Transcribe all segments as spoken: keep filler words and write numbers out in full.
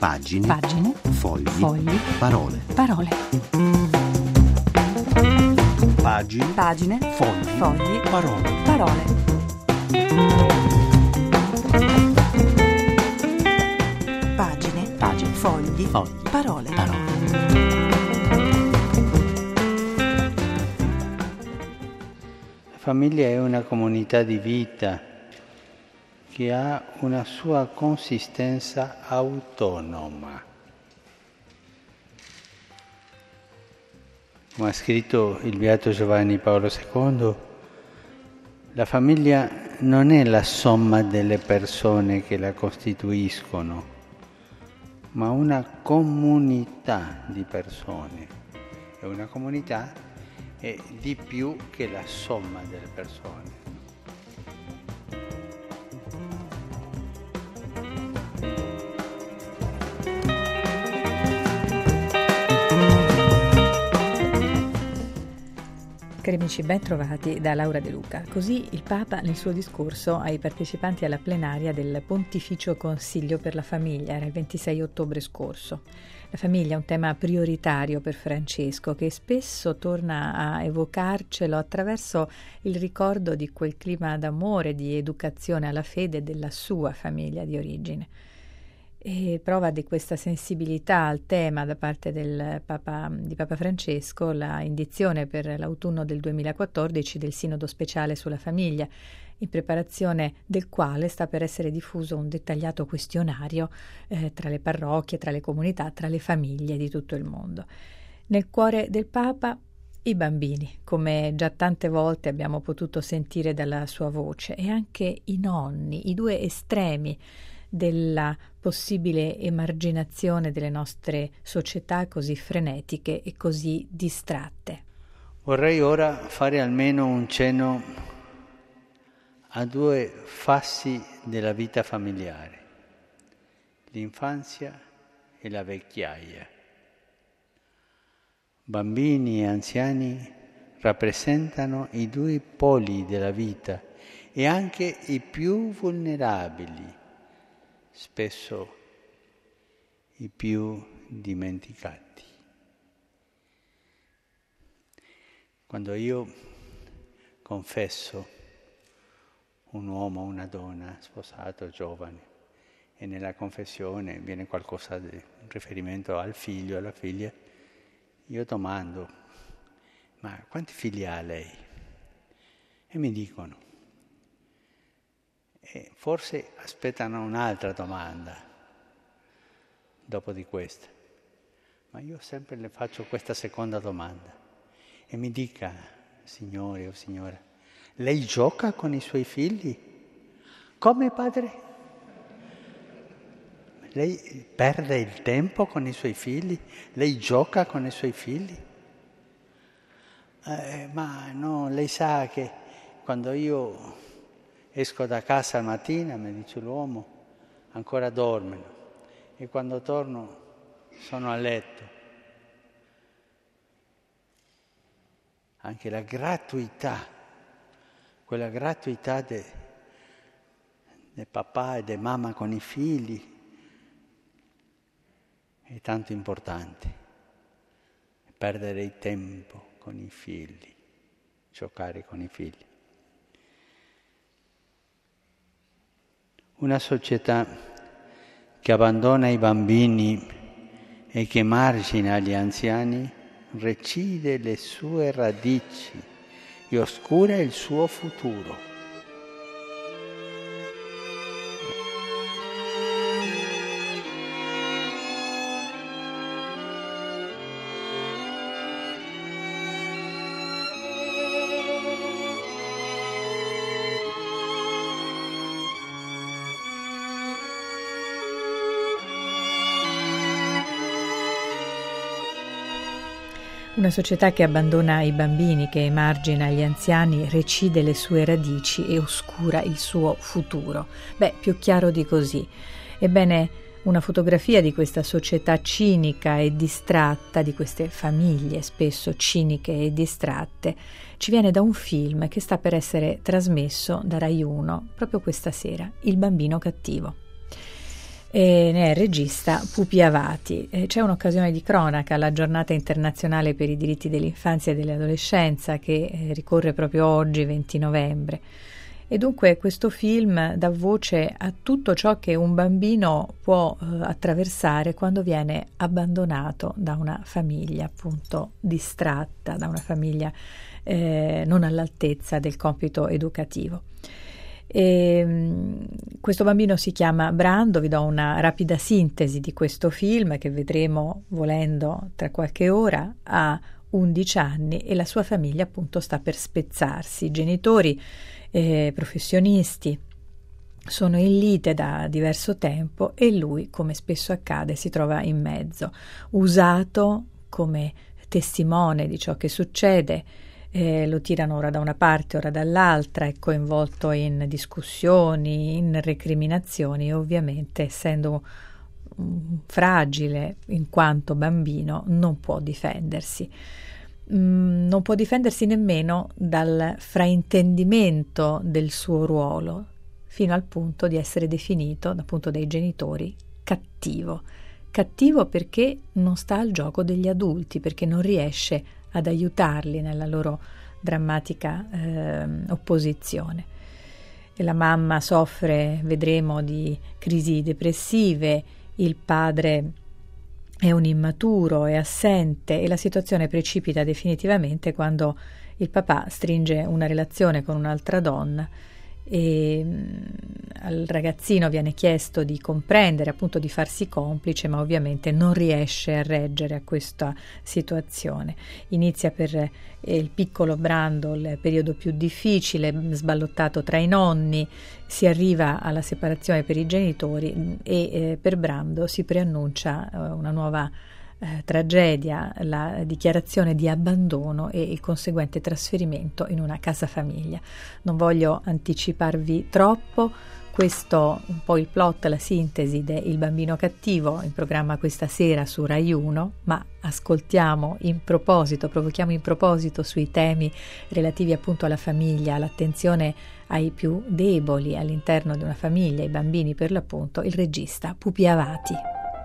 Pagine. Pagine. Fogli. Fogli. Parole. Parole. Pagine. Pagine. Fogli. Fogli. Parole. Parole. Pagine. Pagine. Fogli. Fogli. Parole. Parole. La famiglia è una comunità di vita che ha una sua consistenza autonoma. Come ha scritto il Beato Giovanni Paolo secondo, la famiglia non è la somma delle persone che la costituiscono, ma una comunità di persone. E una comunità è di più che la somma delle persone. Cari amici, ben trovati da Laura De Luca. Così il Papa nel suo discorso ai partecipanti alla plenaria del Pontificio Consiglio per la Famiglia, era il ventisei ottobre scorso. La famiglia è un tema prioritario per Francesco, che spesso torna a evocarcelo attraverso il ricordo di quel clima d'amore, di educazione alla fede della sua famiglia di origine. E prova di questa sensibilità al tema da parte del Papa, di Papa Francesco la indizione per l'autunno del duemilaquattordici del Sinodo speciale sulla famiglia, in preparazione del quale sta per essere diffuso un dettagliato questionario eh, tra le parrocchie, tra le comunità, tra le famiglie di tutto il mondo. Nel cuore del Papa i bambini, come già tante volte abbiamo potuto sentire dalla sua voce, e anche i nonni, i due estremi della possibile emarginazione delle nostre società così frenetiche e così distratte. Vorrei ora fare almeno un cenno a due fassi della vita familiare, l'infanzia e la vecchiaia. Bambini e anziani rappresentano i due poli della vita e anche i più vulnerabili, spesso i più dimenticati. Quando io confesso un uomo o una donna sposato, giovane, e nella confessione viene qualcosa di un riferimento al figlio, alla figlia, io domando: ma quanti figli ha lei? E mi dicono. E forse aspettano un'altra domanda dopo di questa, ma io sempre le faccio questa seconda domanda e mi dica: signore o signora, lei gioca con i suoi figli? Come padre? Lei perde il tempo con i suoi figli? Lei gioca con i suoi figli? Eh, ma no, lei sa che quando io esco da casa al mattina, mi dice l'uomo, ancora dormono, e quando torno sono a letto. Anche la gratuità, quella gratuità del de papà e di mamma con i figli è tanto importante. Perdere il tempo con i figli, giocare con i figli. Una società che abbandona i bambini e che margina gli anziani recide le sue radici e oscura il suo futuro. Una società che abbandona i bambini, che emargina gli anziani, recide le sue radici e oscura il suo futuro. Beh, più chiaro di così. Ebbene, una fotografia di questa società cinica e distratta, di queste famiglie spesso ciniche e distratte, ci viene da un film che sta per essere trasmesso da Rai uno proprio questa sera, Il bambino cattivo. e ne è il regista Pupi Avati. E c'è un'occasione di cronaca, la giornata internazionale per i diritti dell'infanzia e dell'adolescenza, che eh, ricorre proprio oggi, venti novembre. E dunque questo film dà voce a tutto ciò che un bambino può eh, attraversare quando viene abbandonato da una famiglia appunto distratta, da una famiglia eh, non all'altezza del compito educativo. E, mh, questo bambino si chiama Brando. Vi do una rapida sintesi di questo film che vedremo volendo tra qualche ora. Ha undici anni e la sua famiglia appunto sta per spezzarsi. I genitori eh, professionisti sono in lite da diverso tempo e lui, come spesso accade, si trova in mezzo, usato come testimone di ciò che succede. Eh, lo tirano ora da una parte, ora dall'altra, è coinvolto in discussioni, in recriminazioni e ovviamente, essendo um, fragile in quanto bambino, non può difendersi. Mm, non può difendersi nemmeno dal fraintendimento del suo ruolo, fino al punto di essere definito, appunto, dai genitori cattivo. Cattivo perché non sta al gioco degli adulti, perché non riesce ad aiutarli nella loro drammatica eh, opposizione. E la mamma soffre, vedremo, di crisi depressive, il padre è un immaturo, è assente e la situazione precipita definitivamente quando il papà stringe una relazione con un'altra donna e al ragazzino viene chiesto di comprendere, appunto di farsi complice, ma ovviamente non riesce a reggere a questa situazione. Inizia per il piccolo Brando il periodo più difficile, sballottato tra i nonni, si arriva alla separazione per i genitori e eh, per Brando si preannuncia eh, una nuova Eh, tragedia, la dichiarazione di abbandono e il conseguente trasferimento in una casa famiglia. Non voglio anticiparvi troppo, questo un po' il plot, la sintesi de Il bambino cattivo, in programma questa sera su Rai uno, ma ascoltiamo in proposito, provochiamo in proposito sui temi relativi appunto alla famiglia, all'attenzione ai più deboli all'interno di una famiglia, i bambini per l'appunto, il regista Pupi Avati.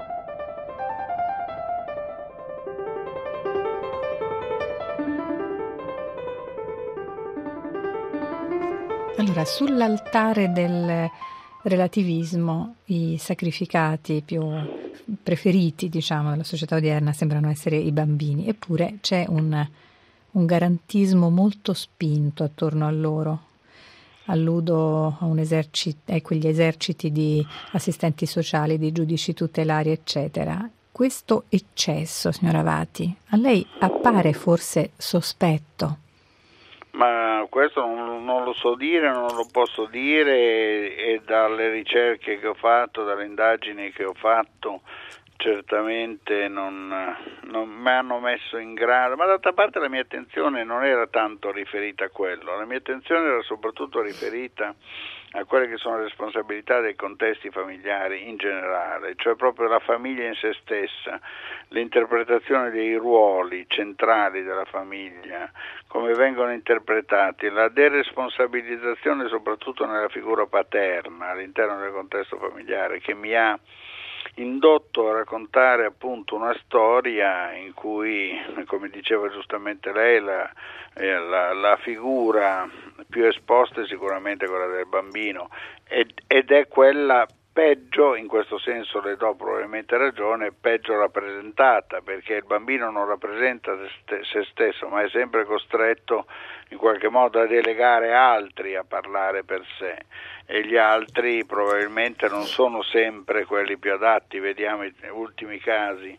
Allora, sull'altare del relativismo, i sacrificati più preferiti, diciamo, della società odierna sembrano essere i bambini, eppure c'è un, un garantismo molto spinto attorno a loro. Alludo a, un esercito, a quegli eserciti di assistenti sociali, di giudici tutelari, eccetera. Questo eccesso, signora Avati, a lei appare forse sospetto? Ma questo non, non lo so dire, non lo posso dire e dalle ricerche che ho fatto, dalle indagini che ho fatto, certamente non, non mi hanno messo in grado, ma d'altra parte la mia attenzione non era tanto riferita a quello, la mia attenzione era soprattutto riferita a quelle che sono le responsabilità dei contesti familiari in generale, cioè proprio la famiglia in se stessa, l'interpretazione dei ruoli centrali della famiglia, come vengono interpretati, la deresponsabilizzazione soprattutto nella figura paterna all'interno del contesto familiare, che mi ha indotto a raccontare appunto una storia in cui, come diceva giustamente lei, la, eh, la, la figura più esposta è sicuramente quella del bambino ed, ed è quella peggio, in questo senso le do probabilmente ragione, peggio rappresentata, perché il bambino non rappresenta se stesso, ma è sempre costretto in qualche modo a delegare altri a parlare per sé, e gli altri probabilmente non sono sempre quelli più adatti. Vediamo i ultimi casi,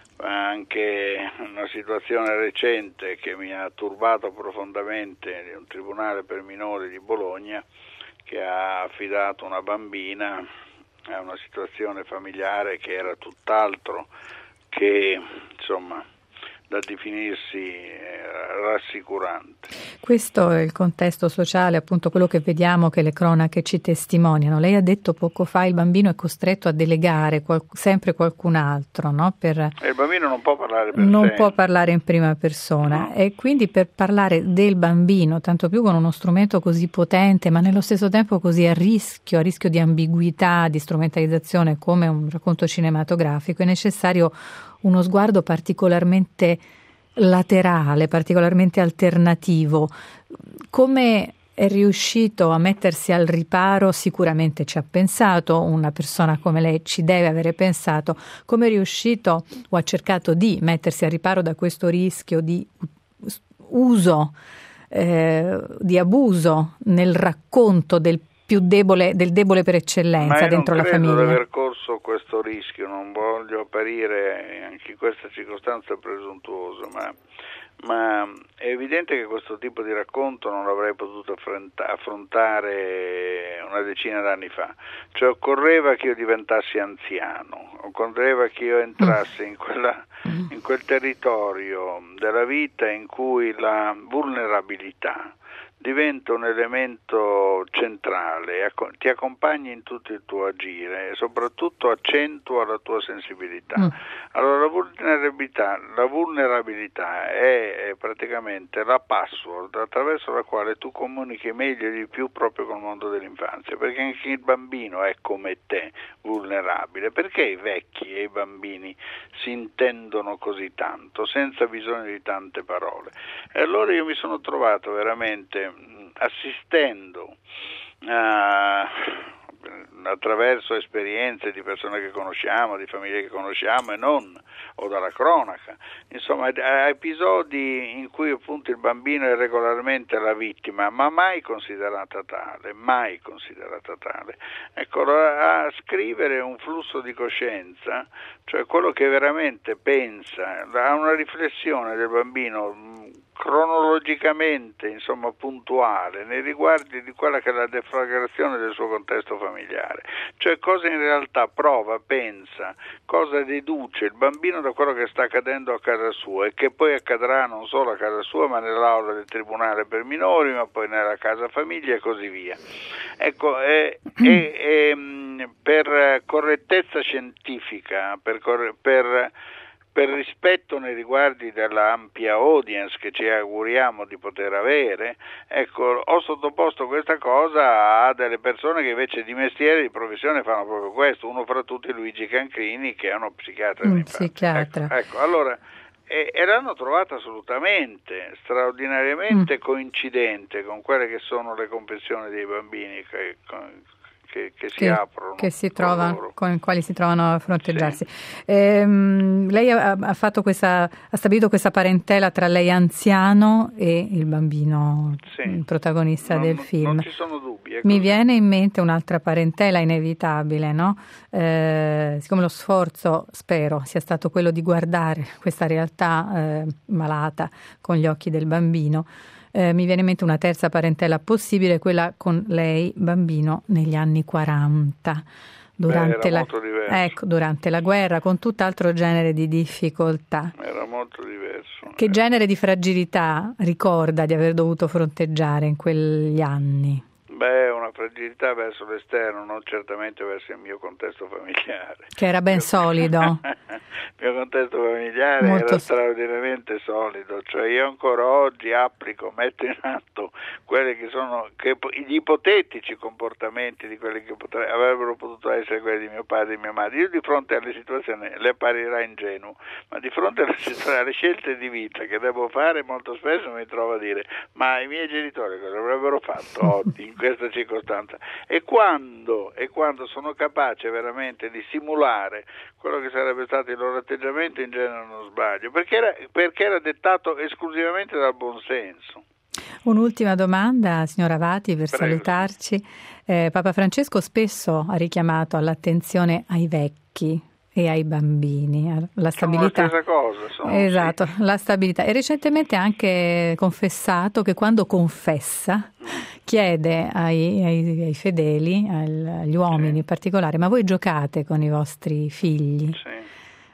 anche una situazione recente che mi ha turbato profondamente di un tribunale per minori di Bologna che ha affidato una bambina a una situazione familiare che era tutt'altro che, insomma, da definirsi eh, rassicurante. Questo è il contesto sociale, appunto quello che vediamo, che le cronache ci testimoniano. Lei ha detto poco fa il bambino è costretto a delegare qual- sempre qualcun altro, no? Per, e il bambino non può parlare per non sé. può parlare in prima persona, no. E quindi per parlare del bambino, tanto più con uno strumento così potente, ma nello stesso tempo così a rischio, a rischio di ambiguità, di strumentalizzazione come un racconto cinematografico, è necessario uno sguardo particolarmente laterale, particolarmente alternativo. Come è riuscito a mettersi al riparo? Sicuramente ci ha pensato, una persona come lei ci deve avere pensato. Come è riuscito o ha cercato di mettersi al riparo da questo rischio di uso, eh, di abuso nel racconto del più debole, del debole per eccellenza dentro la famiglia? Ma io non credo di aver corso questo rischio, non voglio apparire anche in questa circostanza presuntuoso, ma, ma è evidente che questo tipo di racconto non l'avrei potuto affrontare una decina d'anni fa. Cioè occorreva che io diventassi anziano, occorreva che io entrassi in, quella, in quel territorio della vita in cui la vulnerabilità diventa un elemento centrale, ti accompagna in tutto il tuo agire e soprattutto accentua la tua sensibilità. Mm. Allora la vulnerabilità, la vulnerabilità è, è praticamente la password attraverso la quale tu comunichi meglio e di più proprio col mondo dell'infanzia, perché anche il bambino è come te vulnerabile. Perché i vecchi e i bambini si intendono così tanto senza bisogno di tante parole? E allora io mi sono trovato veramente assistendo a, attraverso esperienze di persone che conosciamo, di famiglie che conosciamo e non, o dalla cronaca, insomma a episodi in cui appunto il bambino è regolarmente la vittima, ma mai considerata tale, mai considerata tale. Ecco, a scrivere un flusso di coscienza, cioè quello che veramente pensa, a una riflessione del bambino cronologicamente, insomma, puntuale nei riguardi di quella che è la deflagrazione del suo contesto familiare, cioè cosa in realtà prova, pensa, cosa deduce il bambino da quello che sta accadendo a casa sua e che poi accadrà non solo a casa sua ma nell'aula del tribunale per minori, ma poi nella casa famiglia e così via. Ecco, e, e, e per correttezza scientifica, per, per per rispetto nei riguardi della ampia audience che ci auguriamo di poter avere, ecco, ho sottoposto questa cosa a delle persone che invece di mestiere, di professione fanno proprio questo, uno fra tutti Luigi Cancrini, che è uno psichiatra. Un psichiatra. Ecco, ecco, allora, e, e l'hanno trovata assolutamente, straordinariamente mm. coincidente con quelle che sono le confessioni dei bambini che, Che, che si che, aprono, che si trova, con i quali si trovano a fronteggiarsi. Sì. Ehm, lei ha, ha fatto questa, ha stabilito questa parentela tra lei anziano e il bambino, sì. il protagonista non, del film. Non ci sono dubbi. Mi viene in mente un'altra parentela inevitabile, no? Eh, siccome lo sforzo, spero, sia stato quello di guardare questa realtà eh, malata con gli occhi del bambino. Eh, mi viene in mente una terza parentela possibile, quella con lei, bambino, negli anni quaranta, durante, Beh, la, ecco, durante la guerra, con tutt'altro genere di difficoltà. Era molto diverso. Che eh. genere di fragilità ricorda di aver dovuto fronteggiare in quegli anni? Beh, una fragilità verso l'esterno, non certamente verso il mio contesto familiare. Che era ben solido. Il mio contesto familiare Molto era straordinariamente solido, cioè io ancora oggi applico, metto in atto quelli che sono che, gli ipotetici comportamenti di quelli che potre, avrebbero potuto essere quelli di mio padre e di mia madre. Io di fronte alle situazioni, le apparirà ingenuo, ma di fronte alle, alle scelte di vita che devo fare molto spesso mi trovo a dire ma i miei genitori cosa avrebbero fatto oggi in questa circostanza? E quando, e quando sono capace veramente di simulare quello che sarebbe stato il loro atteggiamento, in genere non sbaglio, perché era, perché era dettato esclusivamente dal buonsenso. Un'ultima domanda, signora Avati, per Prego. salutarci. Eh, Papa Francesco spesso ha richiamato all'attenzione ai vecchi e ai bambini, la stabilità. Sono la stessa cosa. Sono, esatto, sì. la stabilità. E recentemente ha anche confessato che quando confessa chiede ai, ai, ai fedeli, agli uomini sì. in particolare, ma voi giocate con i vostri figli? Sì.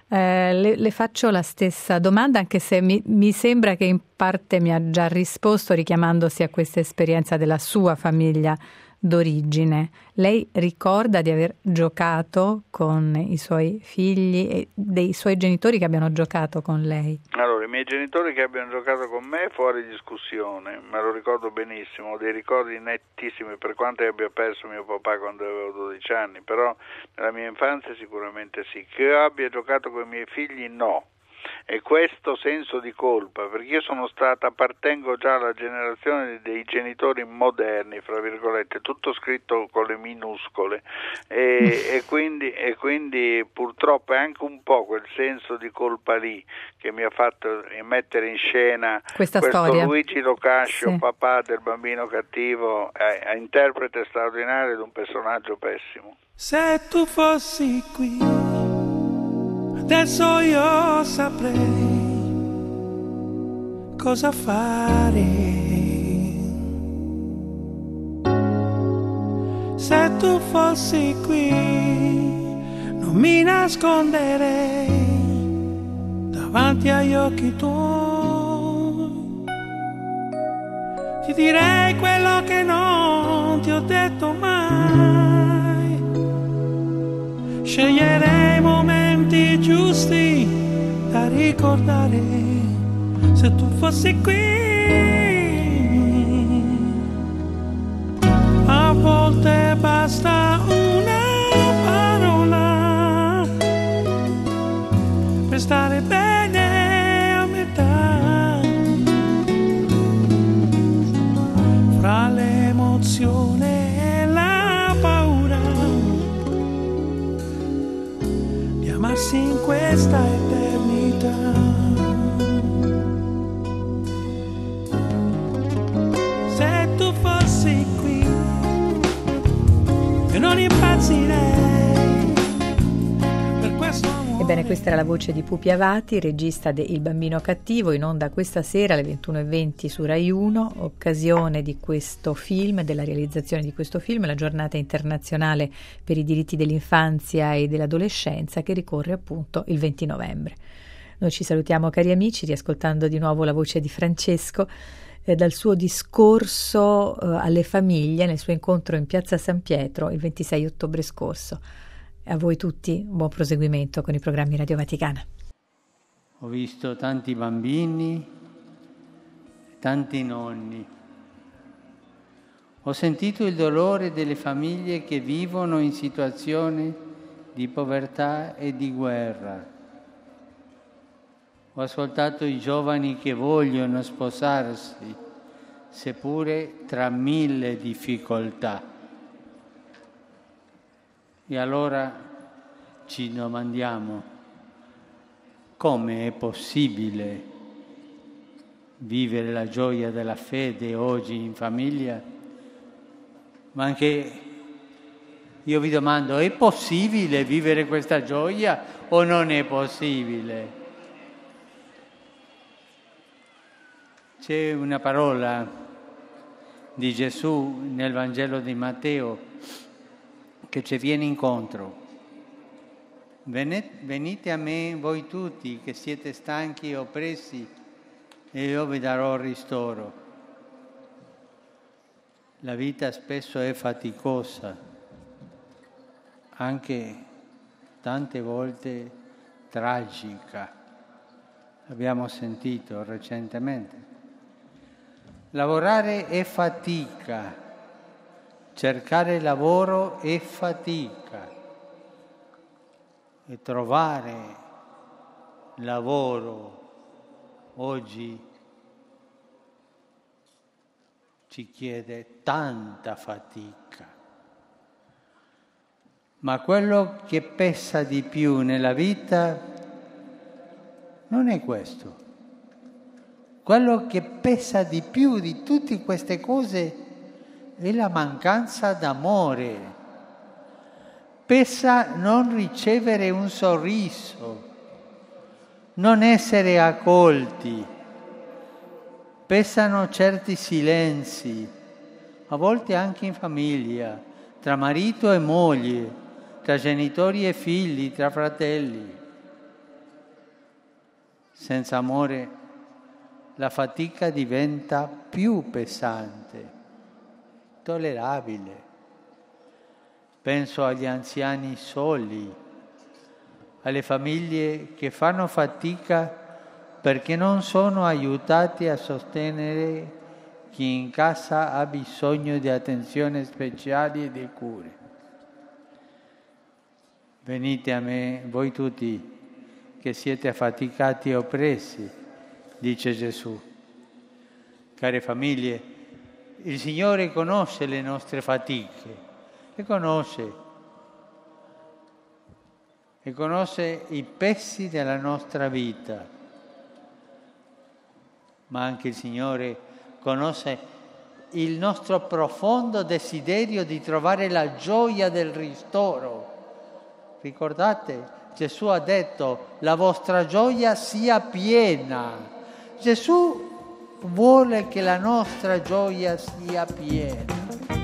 Eh, le, le faccio la stessa domanda, anche se mi, mi sembra che in parte mi ha già risposto richiamandosi a questa esperienza della sua famiglia d'origine. Lei ricorda di aver giocato con i suoi figli e dei suoi genitori che abbiano giocato con lei? Allora, i miei genitori che abbiano giocato con me fuori discussione, me lo ricordo benissimo, ho dei ricordi nettissimi, per quanto abbia perso mio papà quando avevo dodici anni, però nella mia infanzia sicuramente sì. Che io abbia giocato con i miei figli, no. E questo senso di colpa, perché io sono stata, appartengo già alla generazione dei genitori moderni, fra virgolette, tutto scritto con le minuscole, e, e, quindi, e quindi purtroppo è anche un po' quel senso di colpa lì che mi ha fatto mettere in scena questa questo storia. Luigi Locascio, Sì. papà del bambino cattivo, eh, a interprete straordinario di un personaggio pessimo. Se tu fossi qui, adesso io saprei cosa fare. Se tu fossi qui, non mi nasconderei davanti agli occhi tuoi. Ti direi quello che non ti ho detto mai. Sceglierei momenti giusti da ricordare. Se tu fossi qui, a volte basta una parola per stare bene a metà. Fra l'emozione e la paura di amarsi in questa eternità. Non impazzirei per questo amore. Ebbene, questa era la voce di Pupi Avati, regista de Il bambino cattivo, in onda questa sera alle ventuno e venti su Rai uno, occasione di questo film, della realizzazione di questo film, la giornata internazionale per i diritti dell'infanzia e dell'adolescenza che ricorre appunto il venti novembre. Noi ci salutiamo, cari amici, riascoltando di nuovo la voce di Francesco dal suo discorso eh, alle famiglie nel suo incontro in Piazza San Pietro il ventisei ottobre scorso. A voi tutti un buon proseguimento con i programmi Radio Vaticana. Ho visto tanti bambini, tanti nonni. Ho sentito il dolore delle famiglie che vivono in situazioni di povertà e di guerra. Ho ascoltato i giovani che vogliono sposarsi, seppure tra mille difficoltà. E allora ci domandiamo, come è possibile vivere la gioia della fede oggi in famiglia? Ma anche io vi domando, è possibile vivere questa gioia o non è possibile? C'è una parola di Gesù nel Vangelo di Matteo che ci viene incontro. Venite a me voi tutti che siete stanchi e oppressi e io vi darò ristoro. La vita spesso è faticosa, anche tante volte tragica. Abbiamo sentito recentemente. Lavorare è fatica, cercare lavoro è fatica e trovare lavoro oggi ci chiede tanta fatica. Ma quello che pesa di più nella vita non è questo. Quello che pesa di più di tutte queste cose è la mancanza d'amore. Pesa non ricevere un sorriso, non essere accolti. Pesano certi silenzi, a volte anche in famiglia, tra marito e moglie, tra genitori e figli, tra fratelli. Senza amore la fatica diventa più pesante, tollerabile. Penso agli anziani soli, alle famiglie che fanno fatica perché non sono aiutati a sostenere chi in casa ha bisogno di attenzioni speciali e di cure. Venite a me, voi tutti che siete affaticati e oppressi, dice Gesù. Care famiglie, il Signore conosce le nostre fatiche, le conosce, e conosce i pesi della nostra vita, ma anche il Signore conosce il nostro profondo desiderio di trovare la gioia del ristoro. Ricordate, Gesù ha detto: la vostra gioia sia piena. Gesù vuole che la nostra gioia sia piena.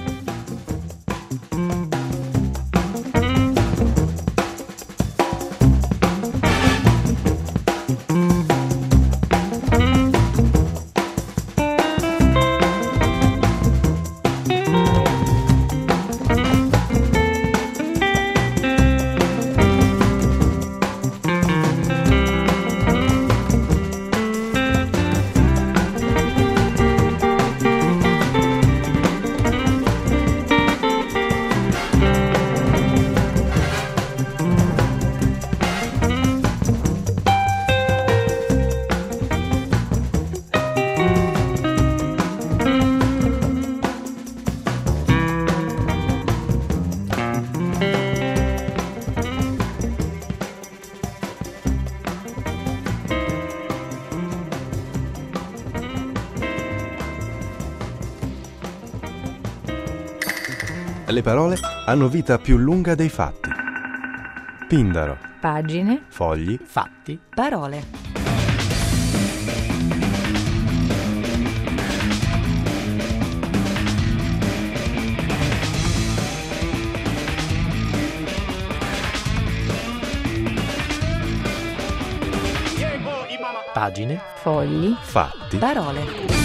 Le parole hanno vita più lunga dei fatti. Pindaro. Pagine. Fogli. Fatti. Parole. Pagine. Fogli. Fatti. Parole.